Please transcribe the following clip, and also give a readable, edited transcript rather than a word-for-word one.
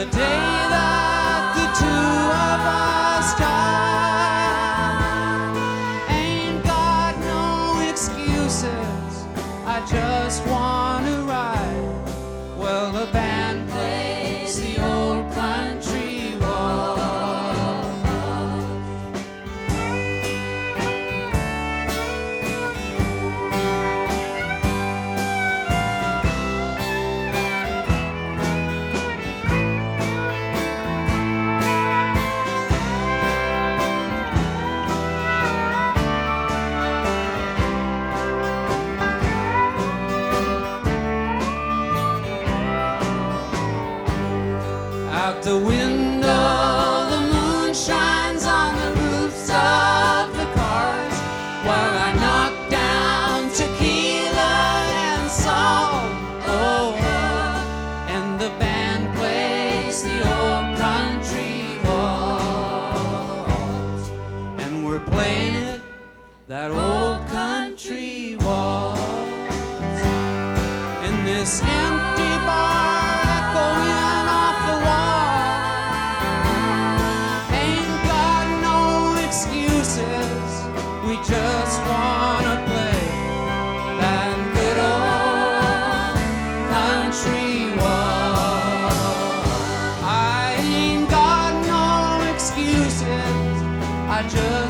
the day that the two of us die, ain't got no excuses, I just want to ride. Well, the band plays the old country waltz. Out the window, the moon shines on the roofs of the cars, while I knock down tequila and salt. Oh, and the band plays the old country waltz, and we're playing it, that old country waltz, in this empty bar echoing off the wall. Ain't got no excuses, we just wanna play that good old country waltz. I ain't got no excuses, I just